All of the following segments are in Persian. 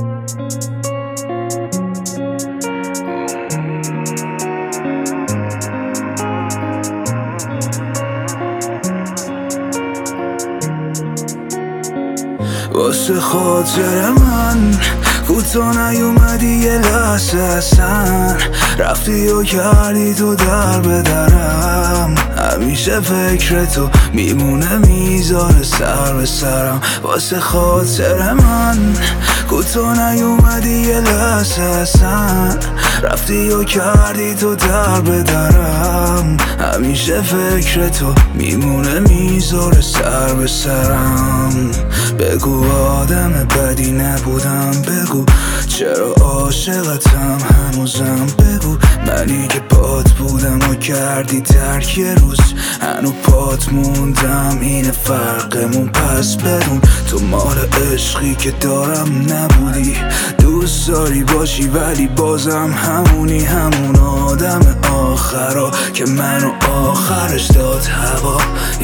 واسه خاطر من کوتا نیومدی یه لحظه اصلا، رفتی و کردی تو در به درم. همیشه فکر تو میمونه میذاره سر به سرم. واسه خاطر من کوتا نیومدی یه لحظه اصلا، رفتی و کردی تو در به درم. همیشه فکر تو میمونه میذاره سر به سرم. بگو آدم بدی نبودم، بگو چرا عاشقتم هنوزم، بگو منی که پات بودم و کردی ترک یه روز هنو پات موندم. اینه فرقمون پس بدون تو مال عشقی که دارم نبودی. دوست داری باشی ولی بازم همونی، همون آدم آخرا که منو آخرش داد هوا.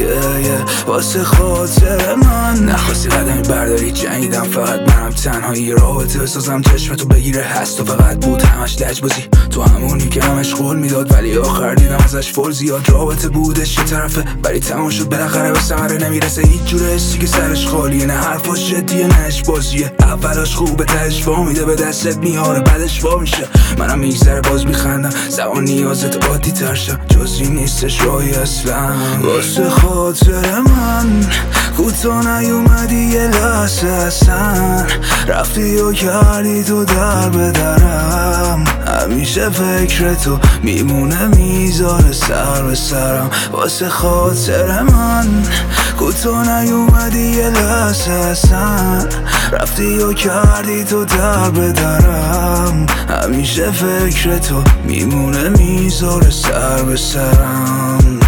واسه خاطر من نخواستی قدمی برداری، جنگیدم فقط منم تنهایی. رابطه بسازم چشمتو بگیره هست و فقط بود همش لجبازی. تو همونی که همش قول میداد ولی آخر دیدم ازش فول زیاد. رابطه بودش یه طرفه ولی تمام شد بالاخره به ثمره نمیرسه. هیچ جور حسی که سرش خالیه، نه حرفاش جدیه نه اش بازیه. اولاش خوبه تهش وا میده به دستت میاره بعدش وا میشه. منم میگذره باز میخندم زبان نیازت عادی تر شد، جزی نیستش راهی اصلا. واسه خاطر من کوتا نیومدی یه لحظه اصلا، رفتی و کردی تو در به درم. همیشه فکر تو میمونه میذاره سر به سرم. واسه خاطر من کوتا نیومدی یه لحظه اصلا، رفتی و کردی تو در به درم. همیشه فکر تو میمونه میذاره سر به سرم.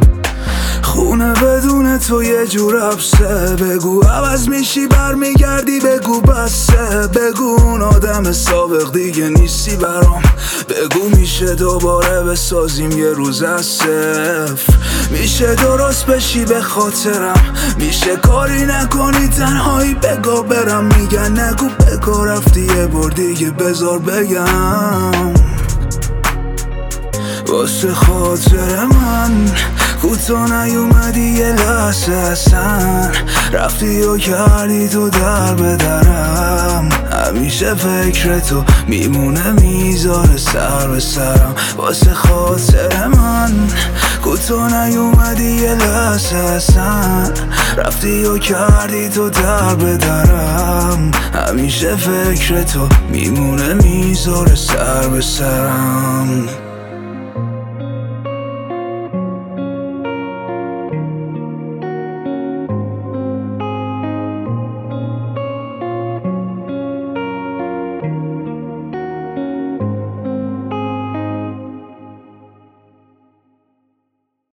خونه بدون تو یه جور حبسه، بگو عوض میشی برمیگردی، بگو بسه، بگو اون آدم سابق دیگه نیستی برام، بگو میشه دوباره بسازیم یه روز از صفر. میشه درست بشی به خاطرم، میشه کاری نکنی تنهایی بگو برم. میگن نگو بگو رفتی یه بار دیگه بذار بگم. واسه خاطر من کوتا نیومدی یه لحظه اصلا، رفتی و کردی تو در به درم. همیشه فکر تو میمونه میذاره سر به سرم. واسه خاطر من کوتا نیومدی یه لحظه اصلا، رفتی و کردی تو در به درم. همیشه فکر تو میمونه میذاره سر به سرم.